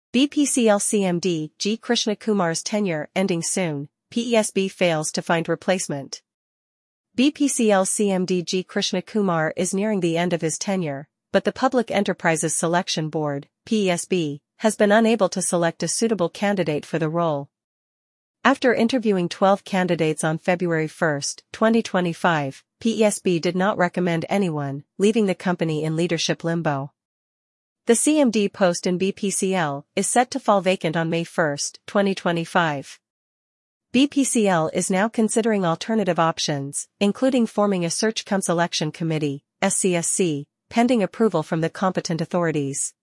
BPCL CMD G. Krishnakumar's tenure ending soon, PESB fails to find replacement. BPCL CMD G. Krishnakumar is nearing the end of his tenure, but the Public Enterprises Selection Board, PESB, has been unable to select a suitable candidate for the role. After interviewing 12 candidates on February 1, 2025, PESB did not recommend anyone, leaving the company in leadership limbo. The CMD post in BPCL is set to fall vacant on May 1, 2025. BPCL is now considering alternative options, including forming a Search Cum Selection Committee, SCSC, pending approval from the competent authorities.